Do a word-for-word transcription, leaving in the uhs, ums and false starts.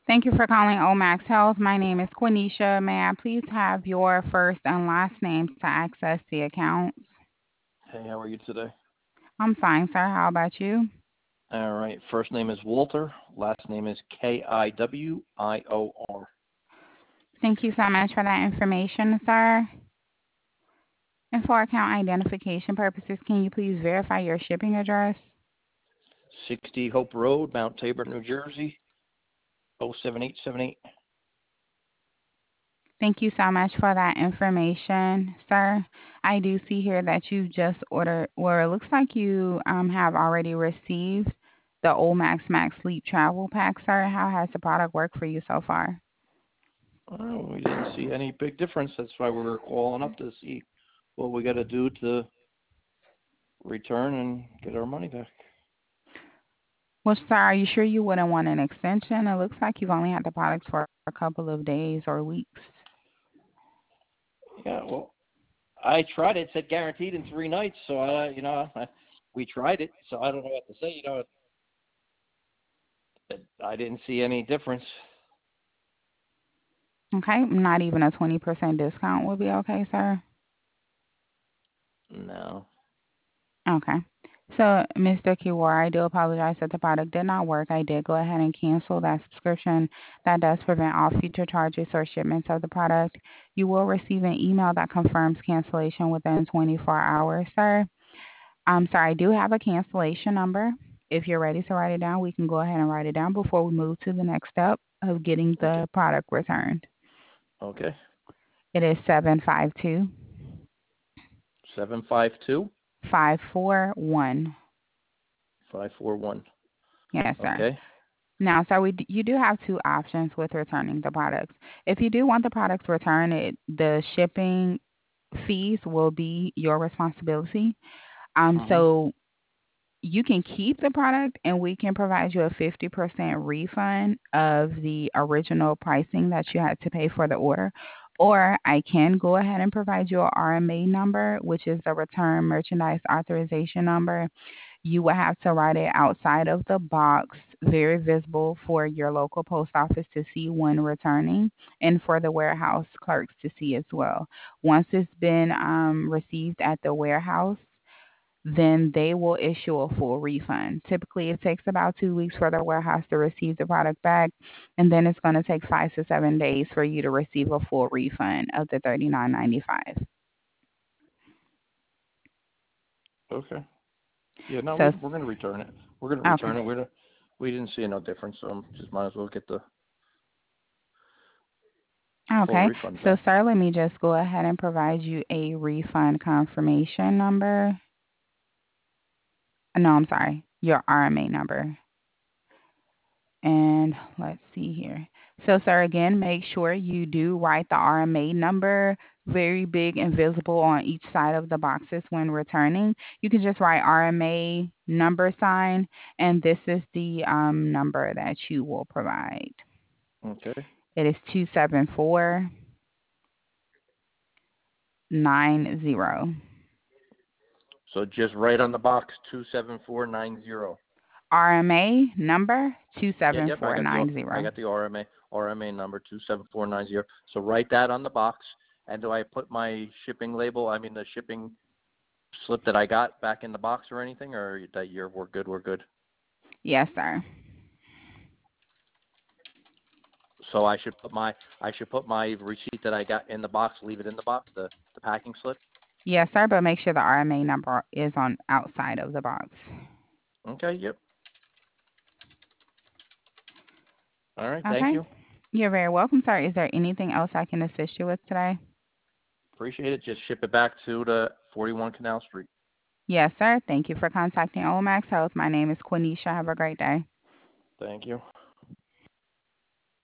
Thank you for calling Omax Health. My name is Quenisha. May I please have your first and last name to access the accounts? Hey, how are you today? I'm fine, sir. How about you? All right. First name is Walter. Last name is K I W I O R. Thank you so much for that information, sir. And for account identification purposes, can you please verify your shipping address? sixty Hope Road, Mount Tabor, New Jersey, oh seven eight seven eight. Thank you so much for that information, sir. I do see here that you just ordered, or it looks like you um, have already received the Omax Max Sleep Travel Pack, sir. How has the product worked for you so far? Oh, we didn't see any big difference. That's why we were calling up to see what we got to do to return and get our money back. Well, sir, are you sure you wouldn't want an extension? It looks like you've only had the product for a couple of days or weeks. Yeah, well, I tried it. It said guaranteed in three nights. So, I, you know, I, we tried it. So I don't know what to say. You know, I didn't see any difference. Okay, not even a twenty percent discount would be okay, sir? No. Okay. So, Mister Kiwar, I do apologize that the product did not work. I did go ahead and cancel that subscription. That does prevent all future charges or shipments of the product. You will receive an email that confirms cancellation within twenty-four hours, sir. I'm sorry, I do have a cancellation number. If you're ready to write it down, we can go ahead and write it down before we move to the next step of getting Okay. the product returned. Okay. It is seven five two seven five two five four one. five four one. Yes, sir. Okay. Now, sir, we d- you do have two options with returning the products. If you do want the products returned, it, the shipping fees will be your responsibility. Um, Mhm. so you can keep the product and we can provide you a fifty percent refund of the original pricing that you had to pay for the order. Or I can go ahead and provide you a R M A number, which is the Return Merchandise Authorization Number. You will have to write it outside of the box, very visible for your local post office to see when returning and for the warehouse clerks to see as well. Once it's been um, received at the warehouse, then they will issue a full refund. Typically, it takes about two weeks for the warehouse to receive the product back, and then it's going to take five to seven days for you to receive a full refund of the thirty-nine ninety-five. Okay. Yeah, no, we So, we're gonna return it. We're gonna okay. return it. We we didn't see no difference, so just might as well get the full Okay. refund So, back. sir, let me just go ahead and provide you a refund confirmation number. No, I'm sorry, your R M A number. And let's see here. So, sir, again, make sure you do write the R M A number very big and visible on each side of the boxes when returning. You can just write R M A number sign, and this is the um, number that you will provide. Okay. It is two seven four nine zero. So just right on the box, two seven four nine zero. R M A number Yeah, yep. I got the R- I two seven four nine zero. got the R M A R M A number two seven four nine zero. So write that on the box. And do I put my shipping label? I mean the shipping slip that I got back in the box or anything, or that you're we're good, we're good. Yes, sir. So I should put my I should put my receipt that I got in the box, leave it in the box, the the packing slip. Yes, sir, but make sure the R M A number is on outside of the box. Okay. Yep. All right. Thank Okay. you. You're very welcome, sir. Is there anything else I can assist you with today? Appreciate it. Just ship it back to the forty-one Canal Street. Yes, sir. Thank you for contacting Omax Health. My name is Quenisha. Have a great day. Thank you.